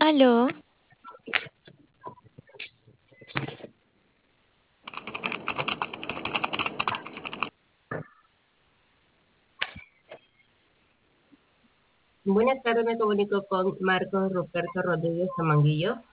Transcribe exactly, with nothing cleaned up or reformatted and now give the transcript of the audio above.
Aló, Buenas tardes, me comunico con Marcos Ruperto Rodríguez Samanguillo.